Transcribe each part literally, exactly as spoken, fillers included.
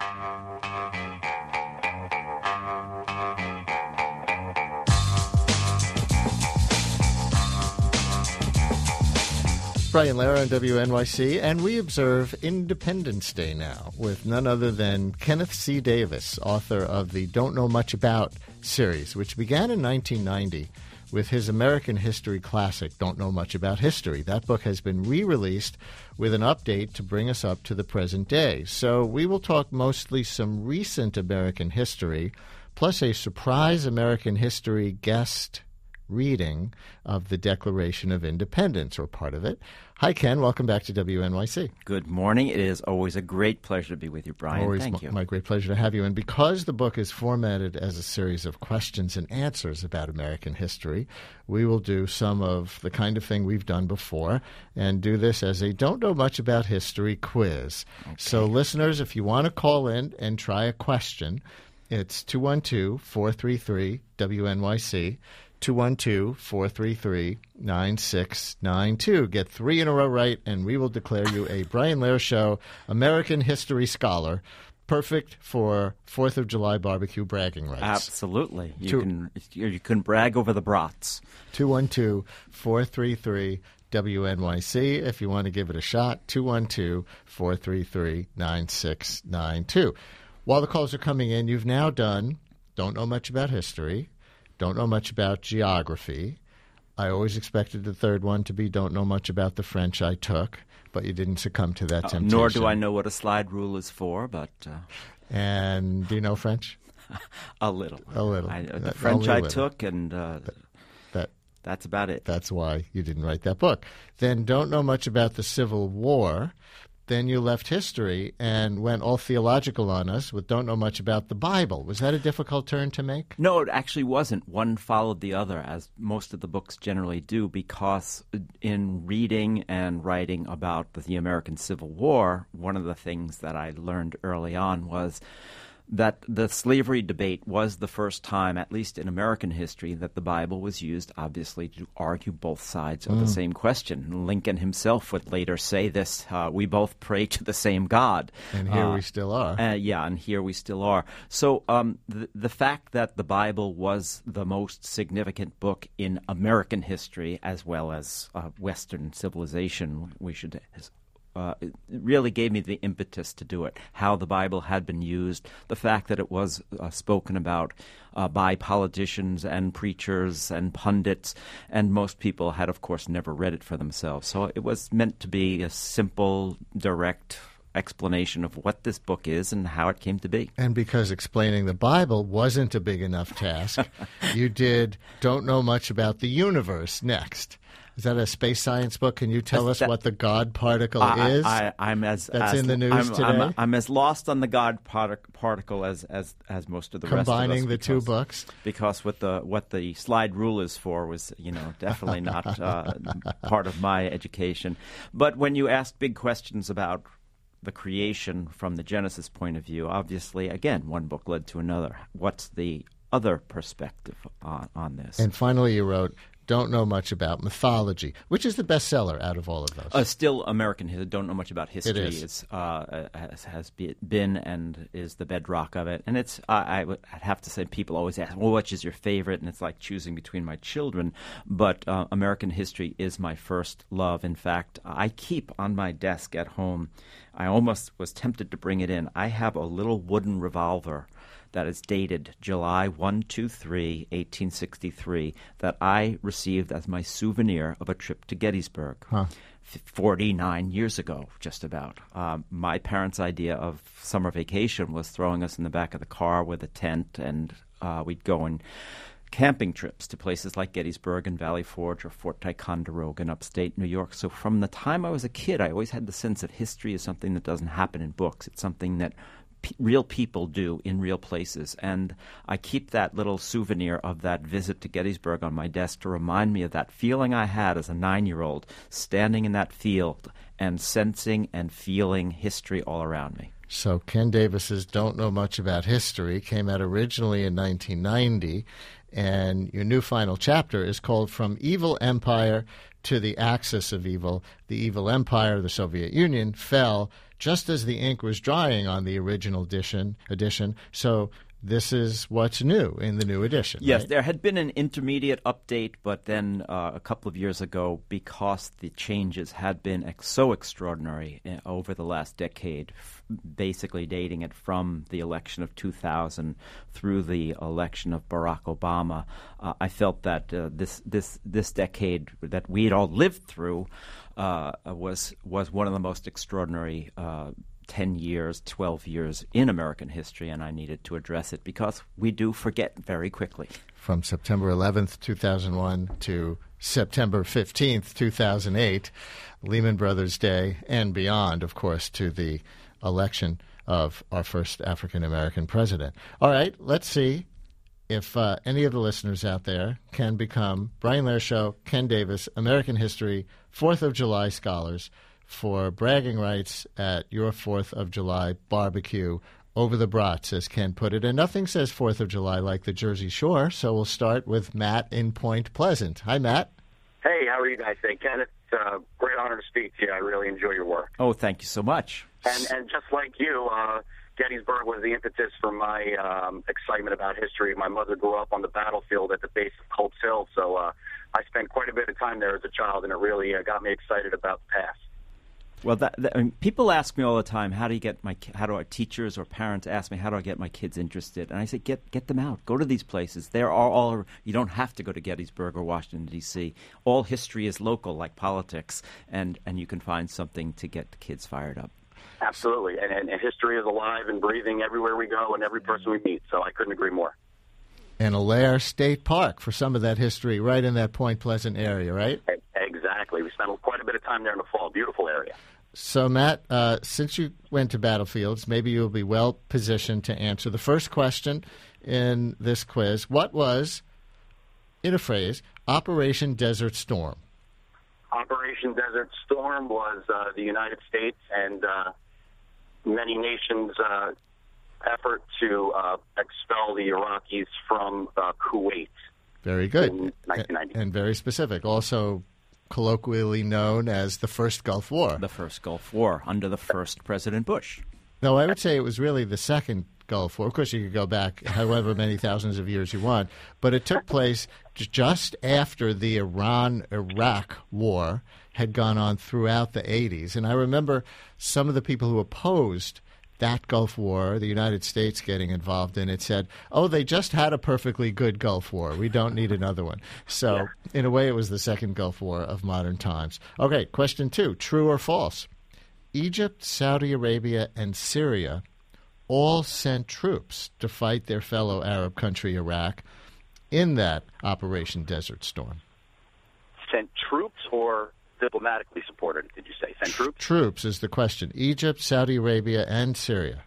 Brian Lehrer on W N Y C, and we observe Independence Day now with none other than Kenneth C. Davis, author of the Don't Know Much About series, which began in nineteen ninety with his American history classic, Don't Know Much About History. That book has been re-released with an update to bring us up to the present day. So we will talk mostly some recent American history, plus a surprise American history guest reading of the Declaration of Independence, or part of it. Hi, Ken. Welcome back to W N Y C. Good morning. It is always a great pleasure to be with you, Brian. Always Thank m- you. My great pleasure to have you. And because the book is formatted as a series of questions and answers about American history, we will do some of the kind of thing we've done before and do this as a Don't Know Much About History quiz. Okay. So, listeners, if you want to call in and try a question, it's two one two, four three three, W N Y C. two one two, four three three, nine six nine two. Get three in a row right, and we will declare you a Brian Lehrer Show American History Scholar, perfect for fourth of July barbecue bragging rights. Absolutely. You Two, can you can brag over the brats. two one two, four three three, W N Y C. If you want to give it a shot, two one two, four three three, nine six nine two. While the calls are coming in, you've now done Don't Know Much About History, Don't Know Much About Geography. I always expected the third one to be Don't Know Much About the French I Took, but you didn't succumb to that Uh, temptation. nor do I know what a slide rule is for, but... Uh... And do you know French? a little. A little. I, the That- French only a I little. took, and uh, That, that that's about it. That's why you didn't write that book. Then Don't Know Much About the Civil War. Then you left history and went all theological on us with Don't Know Much About the Bible. Was that a difficult turn to make? No, it actually wasn't. One followed the other, as most of the books generally do, because in reading and writing about the American Civil War, one of the things that I learned early on was that the slavery debate was the first time, at least in American history, that the Bible was used, obviously, to argue both sides of mm. the same question. Lincoln himself would later say this, uh, we both pray to the same God. And here uh, we still are. Uh, yeah, and here we still are. So um, the, the fact that the Bible was the most significant book in American history, as well as uh, Western civilization, we should Uh, it really gave me the impetus to do it, how the Bible had been used, the fact that it was uh, spoken about uh, by politicians and preachers and pundits, and most people had, of course, never read it for themselves. So it was meant to be a simple, direct explanation of what this book is and how it came to be. And because explaining the Bible wasn't a big enough task, you did Don't Know Much About the Universe next. Is that a space science book? Can you tell us that, what the God particle I, is? I, I'm as that's as, in the news I'm, today. I'm, I'm as lost on the God partic- particle as, as as most of the Combining rest of us. the because, two books, because what the what the slide rule is for was, you know, definitely not uh, part of my education. But when you ask big questions about the creation from the Genesis point of view, obviously, again, one book led to another. What's the other perspective on, on this? And finally, you wrote Don't Know Much About Mythology, which is the bestseller out of all of those. Uh, still American. Don't Know Much About History. It is. Is, uh, has, has been and is the bedrock of it. And it's uh, I would I'd have to say, people always ask, well, which is your favorite? And it's like choosing between my children. But uh, American history is my first love. In fact, I keep on my desk at home, I almost was tempted to bring it in. I have a little wooden revolver that is dated July first, twenty-three, eighteen sixty-three, that I received as my souvenir of a trip to Gettysburg Huh. forty-nine years ago, just about. Um, my parents' idea of summer vacation was throwing us in the back of the car with a tent, and uh, we'd go on camping trips to places like Gettysburg and Valley Forge or Fort Ticonderoga in upstate New York. So from the time I was a kid, I always had the sense that history is something that doesn't happen in books. It's something that P- real people do in real places. And I keep that little souvenir of that visit to Gettysburg on my desk to remind me of that feeling I had as a nine-year-old standing in that field and sensing and feeling history all around me. So Ken Davis's Don't Know Much About History came out originally in nineteen ninety, and your new final chapter is called From Evil Empire to the Axis of Evil. The evil empire, the Soviet Union, fell just as the ink was drying on the original edition. edition. So this is what's new in the new edition. Yes, right? There had been an intermediate update, but then uh, a couple of years ago, because the changes had been ex- so extraordinary uh, over the last decade, f- basically dating it from the election of two thousand through the election of Barack Obama, uh, I felt that uh, this this this decade that we had all lived through uh, was was one of the most extraordinary uh ten years, twelve years in American history, and I needed to address it because we do forget very quickly. From September eleventh, two thousand one to September fifteenth, two thousand eight, Lehman Brothers Day, and beyond, of course, to the election of our first African-American president. All right, let's see if uh, any of the listeners out there can become Brian Lehrer Show, Ken Davis, American History, fourth of July scholars, for bragging rights at your fourth of July barbecue over the brats, as Ken put it. And nothing says fourth of July like the Jersey Shore, so we'll start with Matt in Point Pleasant. Hi, Matt. Hey, how are you guys today? Ken, it's a great honor to speak to you. I really enjoy your work. Oh, thank you so much. And, and just like you, uh, Gettysburg was the impetus for my um, excitement about history. My mother grew up on the battlefield at the base of Colts Hill, so uh, I spent quite a bit of time there as a child, and it really uh, got me excited about the past. Well, that, that, I mean, people ask me all the time, how do you get my, how do our teachers or parents ask me, how do I get my kids interested? And I say, get get them out. Go to these places. There are all, you don't have to go to Gettysburg or Washington, D C. All history is local, like politics, and, and you can find something to get the kids fired up. Absolutely. And, and, and history is alive and breathing everywhere we go and every person we meet, so I couldn't agree more. And Allaire State Park for some of that history right in that Point Pleasant area, right? Exactly. We spent quite a bit of time there in the fall. Beautiful area. So, Matt, uh, since you went to battlefields, maybe you'll be well positioned to answer the first question in this quiz. What was, in a phrase, Operation Desert Storm? Operation Desert Storm was uh, the United States and uh, many nations' uh, effort to uh, expel the Iraqis from uh, Kuwait. Very good. In nineteen ninety. And very specific. Also colloquially known as the First Gulf War. The first Gulf War under the first President Bush. No, I would say it was really the second Gulf War. Of course, you could go back however many thousands of years you want, but it took place just after the Iran-Iraq war had gone on throughout the eighties. And I remember some of the people who opposed that Gulf War, the United States getting involved in it, said, oh, they just had a perfectly good Gulf War. We don't need another one. So, yeah. In a way, it was the second Gulf War of modern times. Okay, question two, true or false? Egypt, Saudi Arabia, and Syria all sent troops to fight their fellow Arab country, Iraq, in that Operation Desert Storm. Sent troops or diplomatically supported, did you say? Sent troops? Troops is the question. Egypt, Saudi Arabia, and Syria.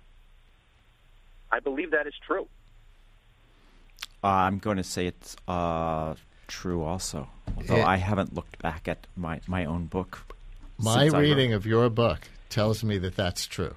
I believe that is true. Uh, I'm going to say it's uh, true also, although it, I haven't looked back at my, my own book. My reading of your book tells me that that's true.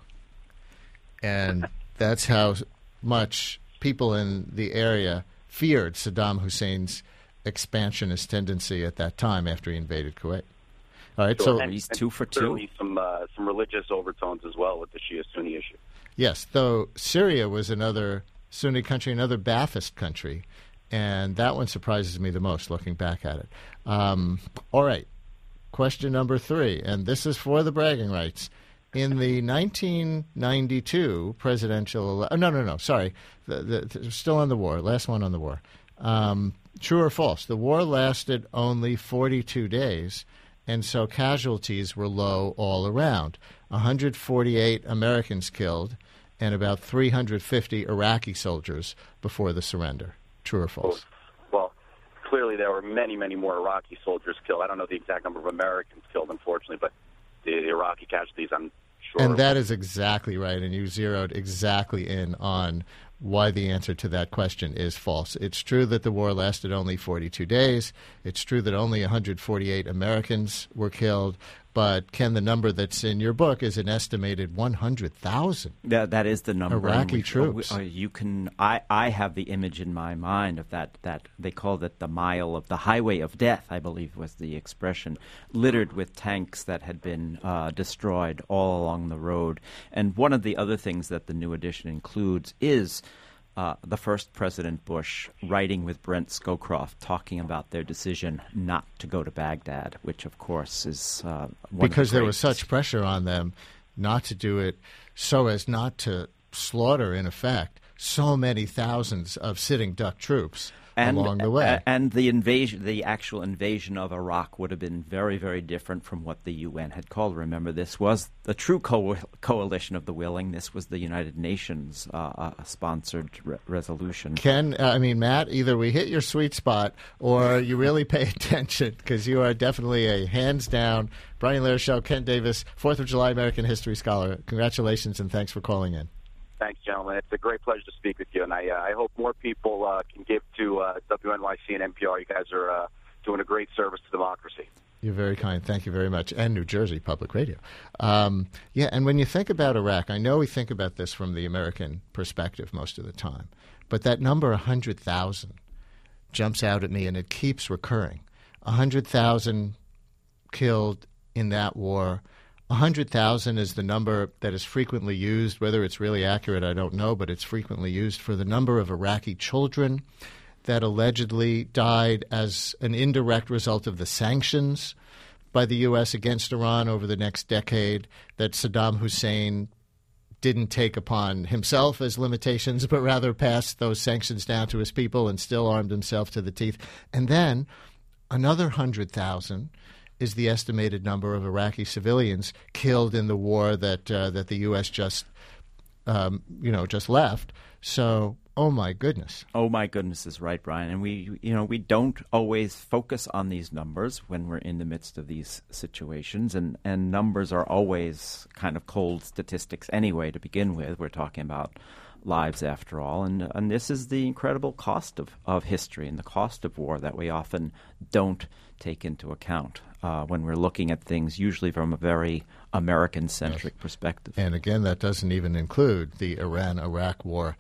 And that's how much people in the area feared Saddam Hussein's expansionist tendency at that time after he invaded Kuwait. All right, sure. so and, he's two for two. Certainly some uh, some religious overtones as well with the Shia-Sunni issue. Yes, though Syria was another Sunni country, another Ba'athist country, and that one surprises me the most looking back at it. Um, all right, question number three, and this is for the bragging rights. In the nineteen ninety-two presidential ele- – no, no, no, sorry, the, the, the, still on the war, last one on the war. Um, true or false? The war lasted only forty-two days, and so casualties were low all around. one hundred forty-eight Americans killed and about three hundred fifty Iraqi soldiers before the surrender. True or false? Well, clearly there were many, many more Iraqi soldiers killed. I don't know the exact number of Americans killed, unfortunately, but the, the Iraqi casualties, I'm sure. And that is exactly right, and you zeroed exactly in on why the answer to that question is false. It's true that the war lasted only forty-two days. It's true that only one hundred forty-eight Americans were killed, But, Ken, the number that's in your book is an estimated one hundred thousand. That, that is the number. Iraqi we, troops. Uh, you can. I, I have the image in my mind of that. That they called it the mile of the highway of death, I believe was the expression, littered with tanks that had been uh, destroyed all along the road. And one of the other things that the new edition includes is Uh, the first President Bush writing with Brent Scowcroft, talking about their decision not to go to Baghdad, which, of course, is uh, one because of the there was such pressure on them not to do it, so as not to slaughter, in effect, so many thousands of sitting duck troops and, along the way. And the invasion, the actual invasion of Iraq would have been very, very different from what the U N had called. Remember, this was the true co- coalition of the willing. This was the United Nations uh, uh, sponsored re- resolution. Ken, uh, I mean, Matt, either we hit your sweet spot or you really pay attention, because you are definitely a hands-down Brian Lehrer Show, Ken Davis, fourth of July American History Scholar. Congratulations and thanks for calling in. Thanks, gentlemen. It's a great pleasure to speak with you, and I, uh, I hope more people uh, can give to uh, W N Y C and N P R. You guys are uh, doing a great service to democracy. You're very kind. Thank you very much. And New Jersey Public Radio. Um, yeah, and when you think about Iraq, I know we think about this from the American perspective most of the time, but that number one hundred thousand jumps out at me, and it keeps recurring. one hundred thousand killed in that war. one hundred thousand is the number that is frequently used. Whether it's really accurate, I don't know, but it's frequently used for the number of Iraqi children that allegedly died as an indirect result of the sanctions by the U S against Iran over the next decade that Saddam Hussein didn't take upon himself as limitations, but rather passed those sanctions down to his people and still armed himself to the teeth. And then another one hundred thousand is the estimated number of Iraqi civilians killed in the war that uh, that the U S just, um, you know, just left. So, oh my goodness. Oh my goodness is right, Brian. And we, you know, we don't always focus on these numbers when we're in the midst of these situations. And, and numbers are always kind of cold statistics anyway to begin with. We're talking about lives after all. And, and this is the incredible cost of, of history and the cost of war that we often don't take into account uh, when we're looking at things usually from a very American-centric yes. perspective. And again, that doesn't even include the Iran-Iraq war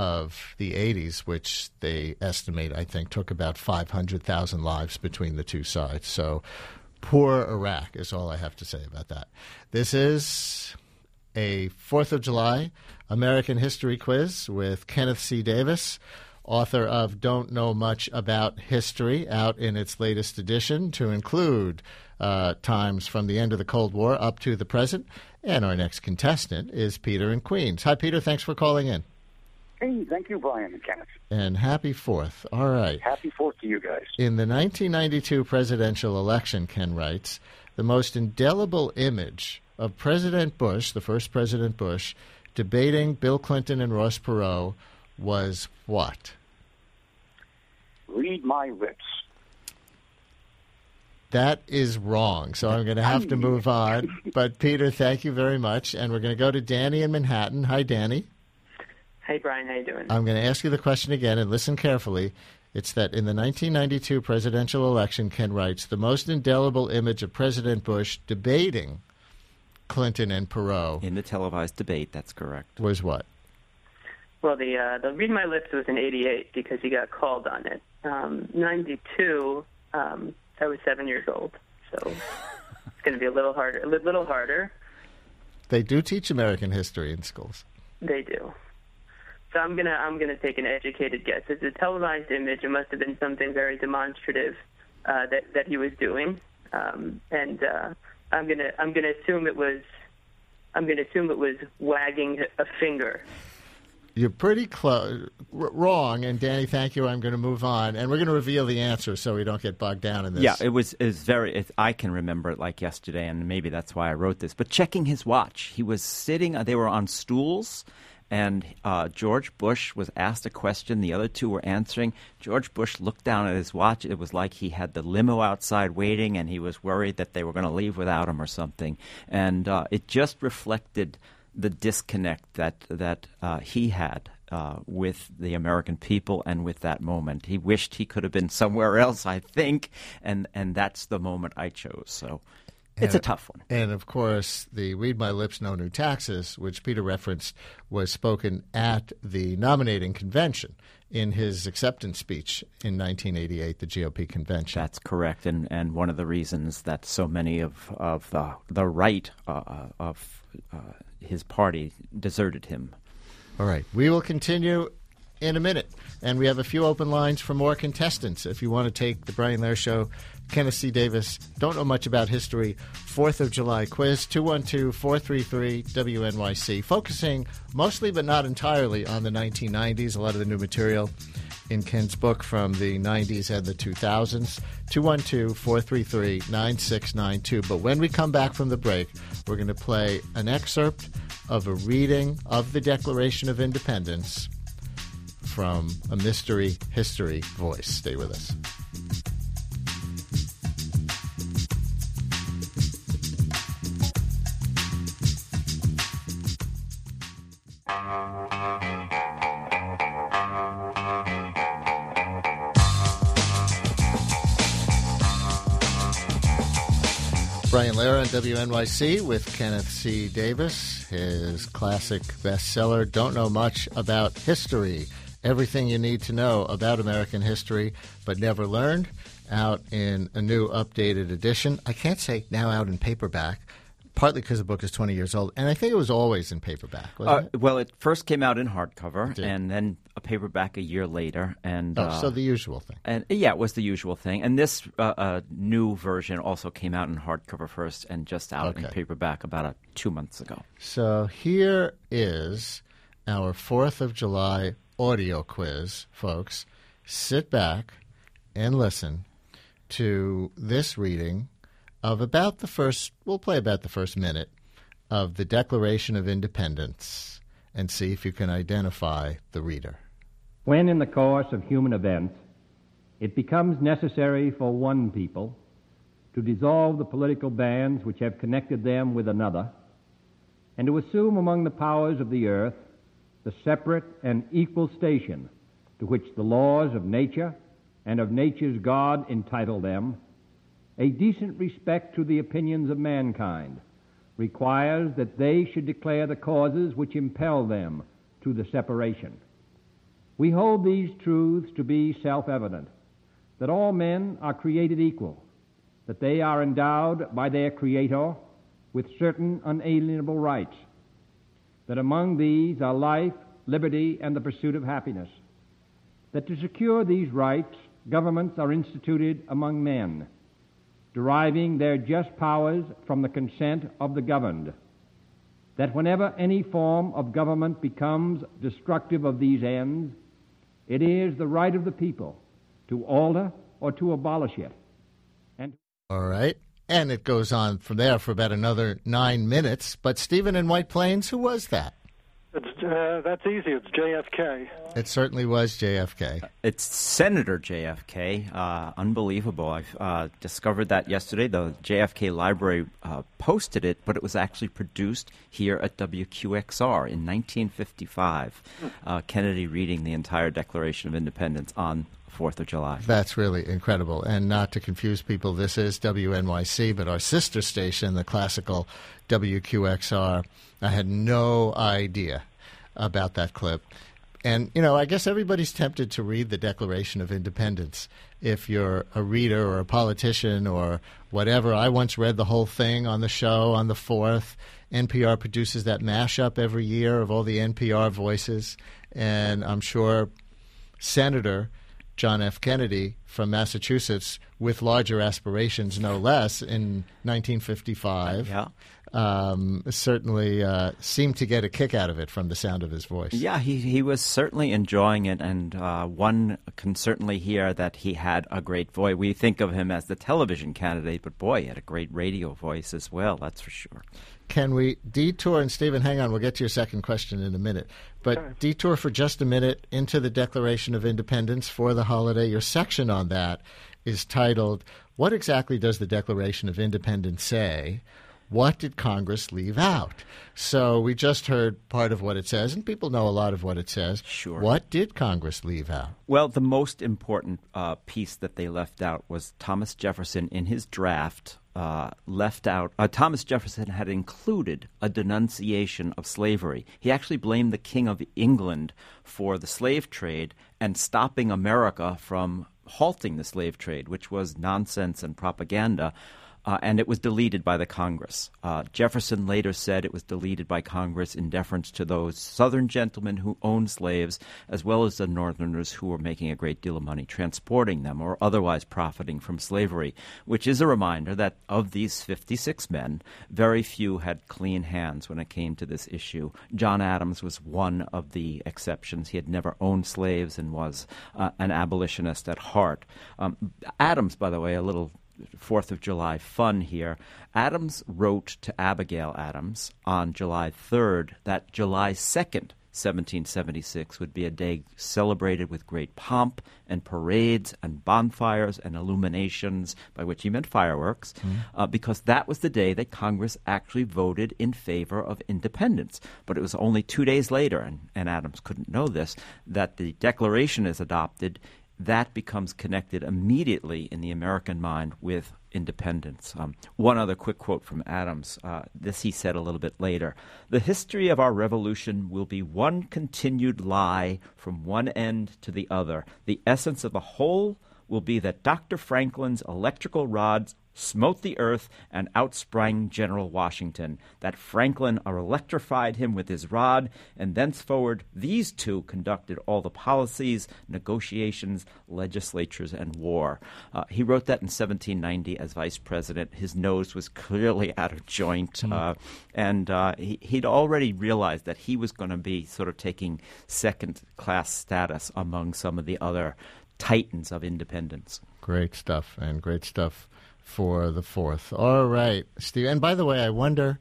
of the eighties, which they estimate, I think, took about five hundred thousand lives between the two sides. So poor Iraq is all I have to say about that. This is a fourth of July American History Quiz with Kenneth C. Davis, author of Don't Know Much About History, out in its latest edition to include uh, times from the end of the Cold War up to the present. And our next contestant is Peter in Queens. Hi, Peter. Thanks for calling in. Hey, thank you, Brian and Kenneth. And happy fourth. All right. Happy fourth to you guys. In the nineteen ninety-two presidential election, Ken writes, the most indelible image of President Bush, the first President Bush, debating Bill Clinton and Ross Perot was what? Read my lips. That is wrong, so I'm going to have to move on. But, Peter, thank you very much. And we're going to go to Danny in Manhattan. Hi, Danny. Hey, Brian. How you doing? I'm going to ask you the question again, and listen carefully. It's that in the nineteen ninety-two presidential election, Ken writes, the most indelible image of President Bush debating Clinton and Perot. In the televised debate, that's correct. Was what? Well, the uh, the Read My Lips was in eighty-eight because he got called on it. Um, ninety-two, um, I was seven years old, so it's going to be a little harder. A little harder. They do teach American history in schools. They do. So I'm gonna I'm gonna take an educated guess. It's a televised image. It must have been something very demonstrative uh, that that he was doing, um, and uh, I'm gonna I'm gonna assume it was I'm gonna assume it was wagging a finger. You're pretty close, R- wrong. And Danny, thank you. I'm going to move on, and we're going to reveal the answer so we don't get bogged down in this. Yeah, it was it was very. It, I can remember it like yesterday, and maybe that's why I wrote this. But checking his watch, he was sitting. They were on stools. And uh, George Bush was asked a question. The other two were answering. George Bush looked down at his watch. It was like he had the limo outside waiting, and he was worried that they were going to leave without him or something. And uh, it just reflected the disconnect that that uh, he had uh, with the American people and with that moment. He wished he could have been somewhere else, I think, and and that's the moment I chose. So. It's and, a tough one. And, of course, the Read My Lips, No New Taxes, which Peter referenced, was spoken at the nominating convention in his acceptance speech in nineteen eighty-eight, the G O P convention. That's correct, and, and one of the reasons that so many of, of the, the right uh, of uh, his party deserted him. All right. We will continue in a minute, and we have a few open lines for more contestants. If you want to take the Brian Lehrer Show, Kenneth C. Davis, don't know much about history, fourth of July quiz, two one two, four three three, W N Y C, focusing mostly but not entirely on the nineteen nineties, a lot of the new material in Ken's book from the nineties and the two thousands, two one two, four three three, nine six nine two. But when we come back from the break, we're going to play an excerpt of a reading of the Declaration of Independence from a mystery history voice. Stay with us. Brian Lehrer on W N Y C with Kenneth C. Davis, his classic bestseller, Don't Know Much About History. Everything you need to know about American history but never learned, out in a new updated edition. I can't say now out in paperback, partly because the book is twenty years old, and I think it was always in paperback, wasn't Uh, it? well, it first came out in hardcover, did. and then a paperback a year later. And Oh, uh, so the usual thing. And yeah, it was the usual thing. And this uh, uh, new version also came out in hardcover first and just out in Okay. paperback about uh, two months ago. So here is our fourth of July audio quiz, folks. Sit back and listen to this reading of about the first, we'll play about the first minute of the Declaration of Independence and see if you can identify the reader. When in the course of human events it becomes necessary for one people to dissolve the political bands which have connected them with another, and to assume among the powers of the earth the separate and equal station to which the laws of nature and of nature's God entitle them, a decent respect to the opinions of mankind requires that they should declare the causes which impel them to the separation. We hold these truths to be self-evident, that all men are created equal, that they are endowed by their Creator with certain unalienable rights, that among these are life, liberty, and the pursuit of happiness, that to secure these rights, governments are instituted among men, deriving their just powers from the consent of the governed, that whenever any form of government becomes destructive of these ends, it is the right of the people to alter or to abolish it. And All right. And it goes on from there for about another nine minutes. But Stephen in White Plains, who was that? It's, uh, that's easy. It's J F K. It certainly was J F K. It's Senator J F K. Uh, unbelievable. I uh, discovered that yesterday. The J F K Library uh, posted it, but it was actually produced here at W Q X R in nineteen fifty-five. Uh, Kennedy reading the entire Declaration of Independence on fourth of July. That's really incredible. And not to confuse people, this is W N Y C, but our sister station, the classical W Q X R, I had no idea about that clip. And, you know, I guess everybody's tempted to read the Declaration of Independence. If you're a reader or a politician or whatever, I once read the whole thing on the show on the fourth. N P R produces that mashup every year of all the N P R voices. And I'm sure Senator John F. Kennedy from Massachusetts, with larger aspirations, no less, in nineteen fifty-five, Yeah. um, certainly uh, seemed to get a kick out of it from the sound of his voice. Yeah, he, he was certainly enjoying it, and uh, one can certainly hear that he had a great voice. We think of him as the television candidate, but boy, he had a great radio voice as well, that's for sure. Can we detour, and Stephen, hang on, we'll get to your second question in a minute, but Okay. detour for just a minute into the Declaration of Independence for the holiday. Your section on that is titled, What Exactly Does the Declaration of Independence Say? what did Congress leave out? So we just heard part of what it says, and people know a lot of what it says. Sure. What did Congress leave out? Well, the most important uh, piece that they left out was Thomas Jefferson in his draft uh, left out uh, – Thomas Jefferson had included a denunciation of slavery. He actually blamed the King of England for the slave trade and stopping America from halting the slave trade, which was nonsense and propaganda. Uh, and it was deleted by the Congress. Uh, Jefferson later said it was deleted by Congress in deference to those Southern gentlemen who owned slaves, as well as the Northerners who were making a great deal of money transporting them or otherwise profiting from slavery, which is a reminder that of these fifty-six men, very few had clean hands when it came to this issue. John Adams was one of the exceptions. He had never owned slaves and was uh, an abolitionist at heart. Um, Adams, by the way, a little Fourth of July fun here. Adams wrote to Abigail Adams on July third that July second, seventeen seventy-six would be a day celebrated with great pomp and parades and bonfires and illuminations, by which he meant fireworks, mm. uh, because that was the day that Congress actually voted in favor of independence. But it was only two days later, and, and Adams couldn't know this, that the Declaration is adopted. That becomes connected immediately in the American mind with independence. Um, one other quick quote from Adams. Uh, this he said a little bit later. The history of our revolution will be one continued lie from one end to the other. The essence of the whole will be that Doctor Franklin's electrical rods smote the earth and outsprang General Washington, that Franklin electrified him with his rod, and thenceforward these two conducted all the policies, negotiations, legislatures, and war. Uh, he wrote that in seventeen ninety as vice president. His nose was clearly out of joint, mm. uh, and uh, he, he'd already realized that he was going to be sort of taking second-class status among some of the other titans of independence. Great stuff, and great stuff for the fourth. All right, Steve. And by the way, I wonder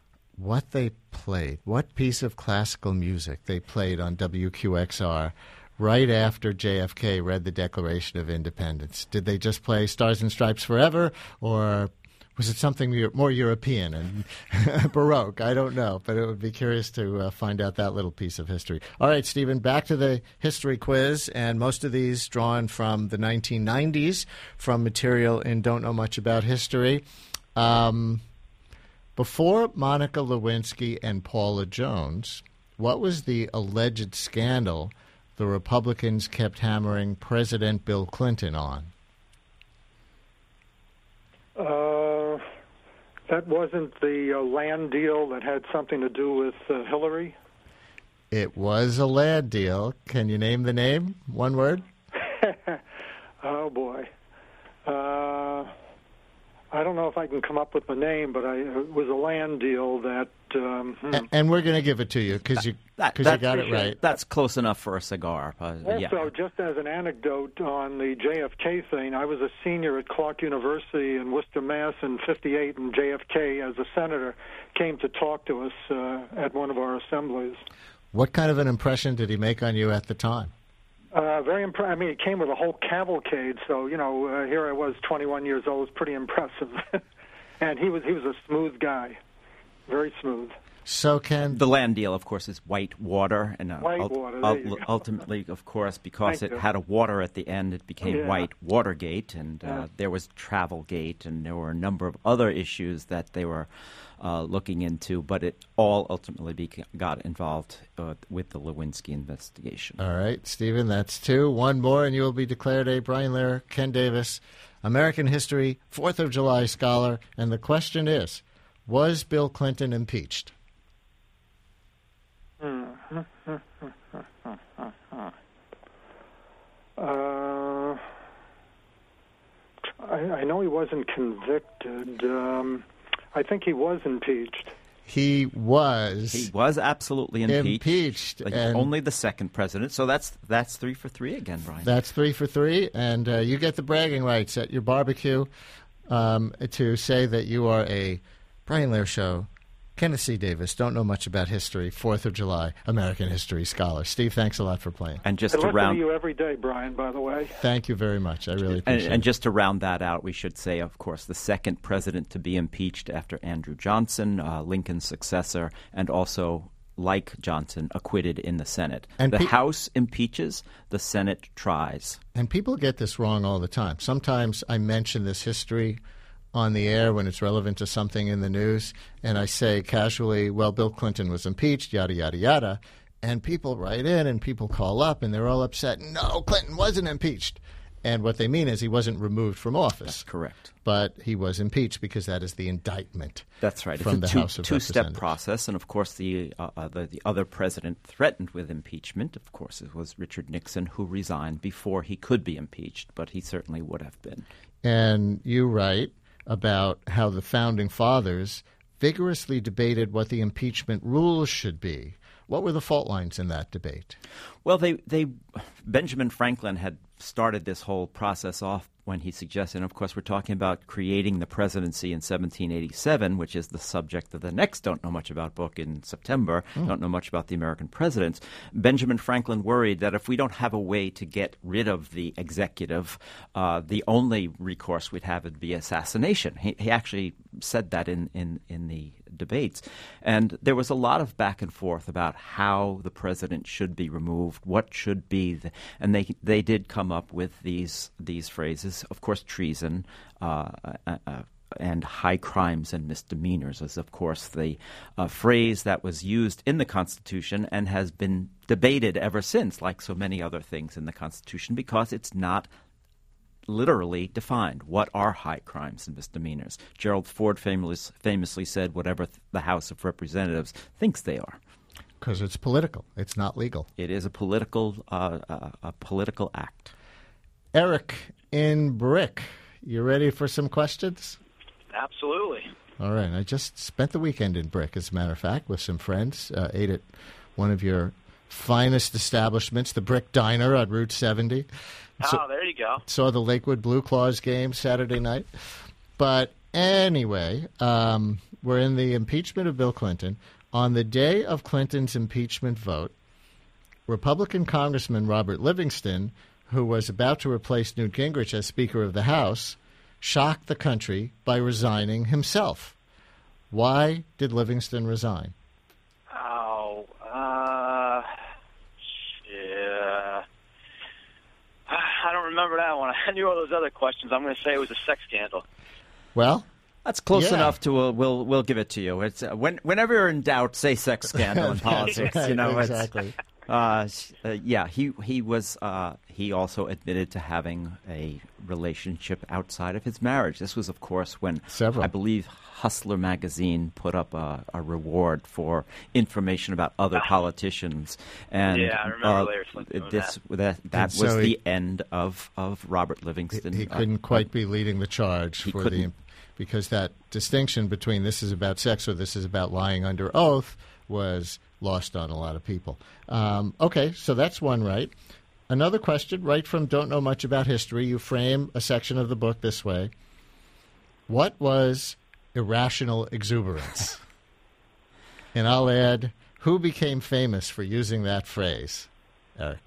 what they played, what piece of classical music they played on W Q X R right after J F K read the Declaration of Independence. Did they just play Stars and Stripes Forever, or was it something more European and Baroque? I don't know, but it would be curious to uh, find out that little piece of history. All right, Stephen, back to the history quiz, and most of these drawn from the nineteen nineties from material in Don't Know Much About History. Um, before Monica Lewinsky and Paula Jones, what was the alleged scandal the Republicans kept hammering President Bill Clinton on? Uh, that wasn't the uh, land deal that had something to do with uh, Hillary? It was a land deal. Can you name the name? One word? Oh, boy. Uh, I don't know if I can come up with the name, but I, it was a land deal that... Um, hmm. and, and we're going to give it to you because you, that, that, you got it right. That's close enough for a cigar. Uh, also, yeah. just as an anecdote on the J F K thing, I was a senior at Clark University in Worcester, Mass. in fifty-eight, and J F K, as a senator, came to talk to us uh, at one of our assemblies. What kind of an impression did he make on you at the time? Uh, very impressive. I mean, it came with a whole cavalcade, so, you know, uh, here I was, twenty-one years old. It was pretty impressive. And he was he was a smooth guy, very smooth. So can... The land deal, of course, is white water. And, uh, white ult- water, ult- Ultimately, of course, because Thank it you. had a water at the end, it became Yeah. White Watergate, and uh, Yeah. there was Travelgate, and there were a number of other issues that they were uh, looking into, but it all ultimately beca- got involved uh, with the Lewinsky investigation. All right, Stephen, that's two. One more, and you will be declared a Brian Lehrer, Ken Davis, American History, fourth of July scholar. And the question is, was Bill Clinton impeached? Uh, I, I know he wasn't convicted. Um, I think he was impeached. He was. He was absolutely impeached. Impeached. Like and only the second president. So that's that's three for three again, Brian. That's three for three, and uh, you get the bragging rights at your barbecue um, to say that you are a Brian Lehrer Show Kenneth C. Davis, don't know much about history, fourth of July American history scholar. Steve, thanks a lot for playing. And just I to listen round to you every day, Brian, by the way. Thank you very much. I really and, appreciate and it. just to round that out, we should say, of course, the second president to be impeached after Andrew Johnson, uh, Lincoln's successor, and also, like Johnson, acquitted in the Senate. And the pe- House impeaches, the Senate tries. And people get this wrong all the time. Sometimes I mention this history on the air when it's relevant to something in the news, and I say casually, well, Bill Clinton was impeached, yada, yada, yada. And people write in and people call up and they're all upset. No, Clinton wasn't impeached. And what they mean is he wasn't removed from office. That's correct. But he was impeached because that is the indictment. That's right. From it's the a two, House of two-step Representatives. process, and of course, the, uh, uh, the the other president threatened with impeachment. Of course, it was Richard Nixon, who resigned before he could be impeached, but he certainly would have been. And you write about how the Founding Fathers vigorously debated what the impeachment rules should be. What were the fault lines in that debate? Well, they, they Benjamin Franklin had started this whole process off when he suggested, and of course we're talking about creating the presidency in seventeen eighty-seven, which is the subject of the next Don't Know Much About book in September, mm. Don't Know Much About the American Presidents. Benjamin Franklin worried that if we don't have a way to get rid of the executive, uh, the only recourse we'd have would be assassination. He, he actually said that in, in, in the debates. And there was a lot of back and forth about how the president should be removed, what should be the, and they they did come up with these these phrases. Of course, treason uh, uh, uh, and high crimes and misdemeanors is, of course, the uh, phrase that was used in the Constitution and has been debated ever since, like so many other things in the Constitution, because it's not literally defined. What are high crimes and misdemeanors? Gerald Ford famous, famously said, whatever th- the House of Representatives thinks they are. Because it's political. It's not legal. It is a political uh, uh, a political act. Eric in Brick, you ready for some questions? Absolutely. All right. I just spent the weekend in Brick, as a matter of fact, with some friends. Uh, ate at one of your finest establishments, the Brick Diner on Route seventy. So, oh, there you go. Saw the Lakewood Blue Claws game Saturday night. But anyway, um, we're in the impeachment of Bill Clinton. On the day of Clinton's impeachment vote, Republican Congressman Robert Livingston, who was about to replace Newt Gingrich as Speaker of the House, shocked the country by resigning himself. Why did Livingston resign? Oh, uh, yeah. I don't remember that one. I knew all those other questions. I'm going to say it was a sex scandal. Well, that's close yeah. enough to a, we'll we'll give it to you. It's uh, when, whenever you're in doubt, say sex scandal in politics. Right, you know, exactly. It's, uh, uh, yeah, he he was. Uh, he also admitted to having a relationship outside of his marriage. This was, of course, when Several. I believe Hustler magazine put up a, a reward for information about other politicians. And yeah, I remember uh, Larry Flint doing this that. that, that so was he, the end of, of Robert Livingston. He, he couldn't uh, quite be leading the charge he for couldn't. the because that distinction between this is about sex or this is about lying under oath was lost on a lot of people. Um, okay, so that's one right. Another question, right from Don't Know Much About History, you frame a section of the book this way. What was irrational exuberance? And I'll add, who became famous for using that phrase? Eric.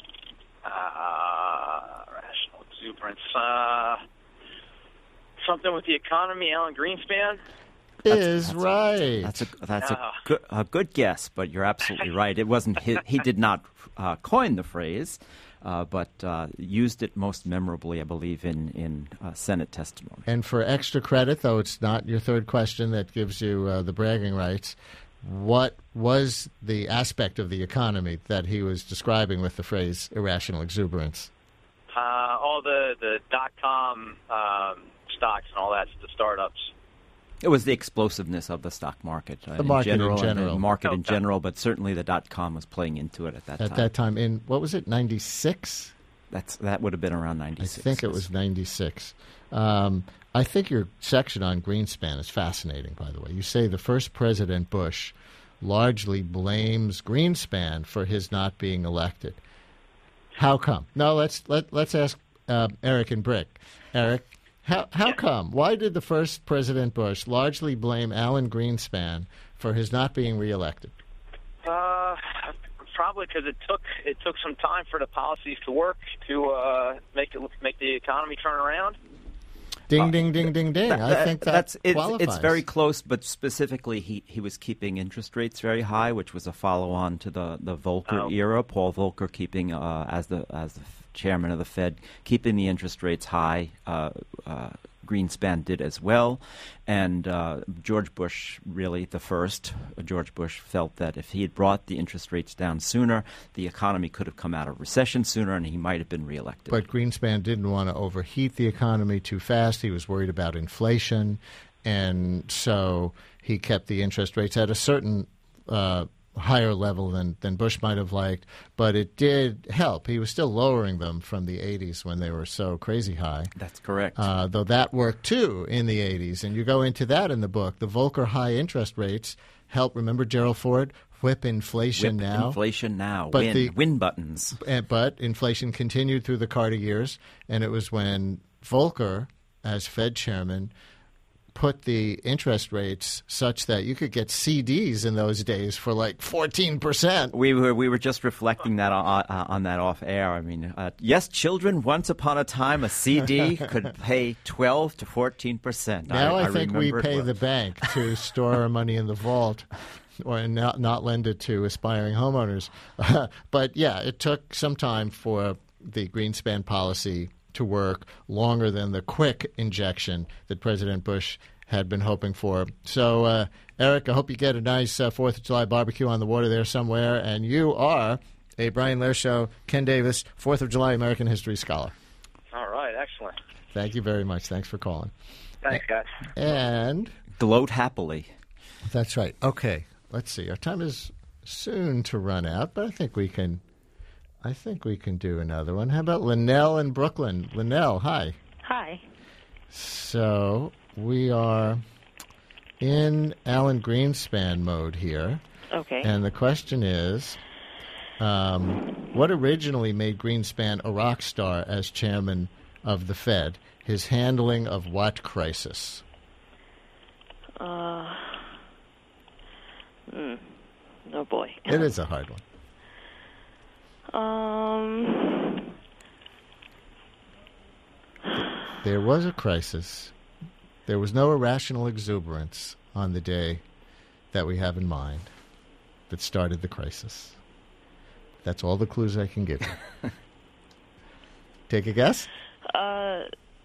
Uh, irrational exuberance. Uh, something with the economy, Alan Greenspan? Is that's, right. That's a that's Oh. a, good, a good guess, but you're absolutely right. It wasn't his, he did not uh, coin the phrase, uh, but uh, used it most memorably, I believe, in in uh, Senate testimony. And for extra credit, though it's not your third question that gives you uh, the bragging rights, what was the aspect of the economy that he was describing with the phrase irrational exuberance? Uh, all the, the dot-com um, stocks and all that, the startups. It was the explosiveness of the stock market, uh, The market in general, and general. the market in Okay. general, but certainly the dot com was playing into it at that At time. that time, in, what was it, ninety-six? That's that would have been around I ninety-six. think it was ninety-six. Um, I think your section on Greenspan is fascinating, by the way. You say the first President Bush largely blames Greenspan for his not being elected. How come? No, let's let let's ask uh, Eric and Brick. Eric, How how Yeah. come? Why did the first President Bush largely blame Alan Greenspan for his not being reelected? Uh, probably because it took it took some time for the policies to work to uh, make it make the economy turn around. Ding, ding, ding, ding, ding. That- I that- think that that's it's, qualifies. it's very close, but specifically, he, he was keeping interest rates very high, which was a follow-on to the, the Volcker Oh. era. Paul Volcker keeping uh, as the as the chairman of the Fed, keeping the interest rates high. Uh, uh, Greenspan did as well, and uh, George Bush, really the first, uh, George Bush felt that if he had brought the interest rates down sooner, the economy could have come out of recession sooner, and he might have been reelected. But Greenspan didn't want to overheat the economy too fast. He was worried about inflation, and so he kept the interest rates at a certain uh, higher level than, than Bush might have liked. But it did help. He was still lowering them from the eighties when they were so crazy high. That's correct. Uh, though that worked, too, in the eighties. And you go into that in the book. The Volcker high interest rates helped, remember Gerald Ford? Whip inflation Whip now. inflation now. But win, the- win buttons. Uh, But inflation continued through the Carter years. And it was when Volcker, as Fed chairman, put the interest rates such that you could get C Ds in those days for like fourteen percent. We were we were just reflecting that on, uh, on that off air. I mean, uh, yes, children. Once upon a time, a C D could pay twelve to fourteen percent. Now I, I think we remember it pay well. the bank to store our money in the vault or not, not lend it to aspiring homeowners. But yeah, it took some time for the Greenspan policy to work, longer than the quick injection that President Bush had been hoping for. So, uh, Eric, I hope you get a nice uh, fourth of July barbecue on the water there somewhere. And you are a Brian Lehrer Show, Ken Davis, fourth of July American History Scholar. All right, excellent. Thank you very much. Thanks for calling. Thanks, guys. And Gloat happily. that's right. Okay, let's see. Our time is soon to run out, but I think we can. I think we can do another one. How about Linnell in Brooklyn? Linnell, hi. Hi. So we are in Alan Greenspan mode here. Okay. And the question is, um, what originally made Greenspan a rock star as chairman of the Fed? His handling of what crisis? Uh, mm, oh, boy. It is a hard one. Um, There was a crisis. There was no irrational exuberance on the day that we have in mind that started the crisis. That's all the clues I can give you. Take a guess? uh,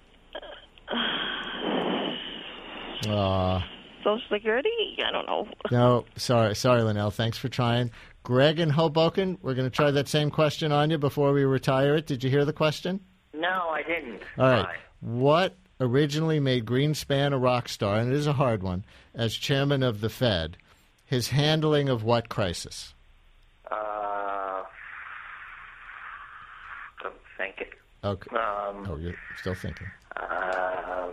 Uh, Social Security? I don't know. no, sorry, sorry, Linnell. Thanks for trying. Greg in Hoboken, we're going to try that same question on you before we retire it. Did you hear the question? No, I didn't. All right. Why? What originally made Greenspan a rock star, and it is a hard one, as chairman of the Fed? His handling of what crisis? Uh, don't think it. Okay. Um, Oh, you're still thinking. um,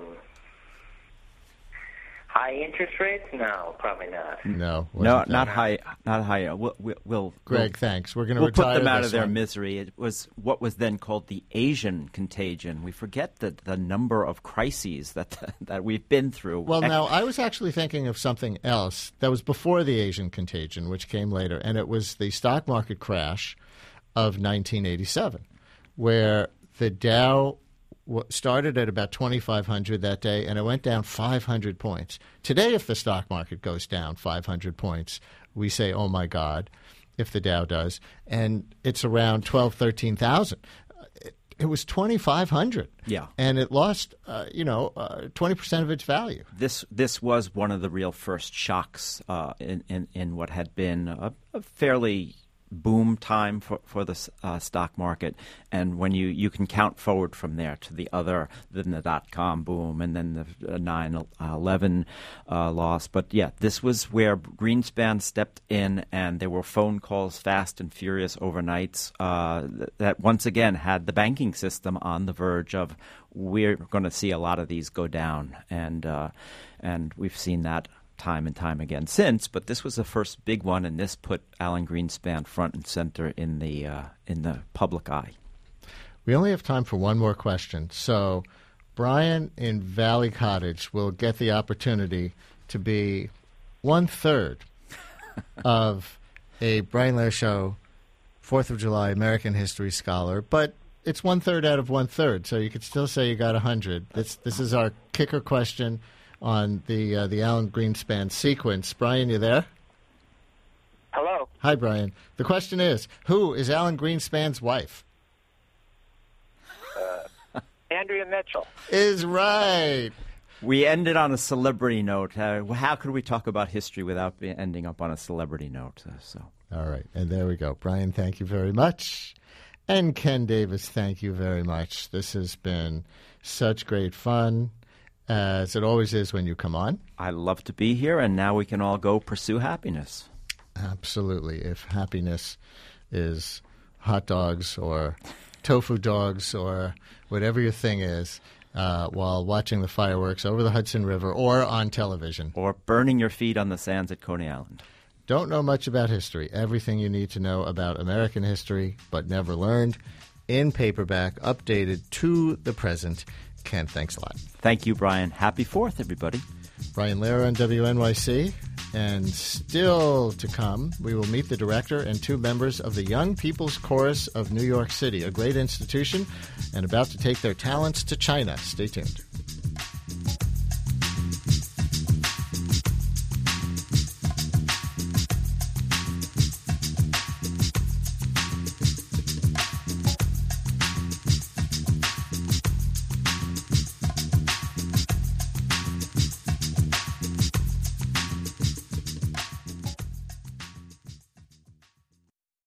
high interest rates? No, probably not. No. No, wasn't not that. high. Not high. We'll, we'll, we'll Greg, thanks. We're going to We'll retire put them out this of their one. misery. It was what was then called the Asian contagion. We forget that the number of crises that that we've been through. Well, Ec- now, I was actually thinking of something else that was before the Asian contagion, which came later, and it was the stock market crash of nineteen eighty-seven, where the Dow w- started at about twenty-five hundred that day, and it went down five hundred points. Today, if the stock market goes down five hundred points, we say, oh, my God, if the Dow does, and it's around twelve, thirteen thousand. It, it was twenty-five hundred. Yeah. And it lost, uh, you know, uh, twenty percent of its value. This this was one of the real first shocks uh, in, in in what had been a, a fairly boom time for for the uh, stock market, and when you, you can count forward from there to the other, then the dot com boom, and then the nine eleven uh, loss. But yeah, this was where Greenspan stepped in, and there were phone calls fast and furious overnights uh, that, that once again had the banking system on the verge of we're going to see a lot of these go down, and uh, and we've seen that time and time again since, but this was the first big one, and this put Alan Greenspan front and center in the uh, in the public eye. We only have time for one more question. So Brian in Valley Cottage will get the opportunity to be one-third of a Brian Lehrer Show fourth of July American History Scholar, but it's one-third out of one-third, so you could still say you got one hundred. This, this is our kicker question on the uh, the Alan Greenspan sequence. Brian, you there? Hello. Hi, Brian. The question is, who is Alan Greenspan's wife? Uh, Andrea Mitchell. Is right. We ended on a celebrity note. Uh, how could we talk about history without be ending up on a celebrity note? Uh, so, all right, and there we go. Brian, thank you very much. And Ken Davis, thank you very much. This has been such great fun, as it always is when you come on. I love to be here, and now we can all go pursue happiness. Absolutely. If happiness is hot dogs or tofu dogs or whatever your thing is, uh, while watching the fireworks over the Hudson River or on television. Or burning your feet on the sands at Coney Island. Don't know much about history. Everything you need to know about American history, but never learned, in paperback, updated to the present. Ken, thanks a lot. Thank you, Brian. Happy fourth, everybody. Brian Lehrer on W N Y C. And still to come, we will meet the director and two members of the Young People's Chorus of New York City, a great institution, and about to take their talents to China. Stay tuned.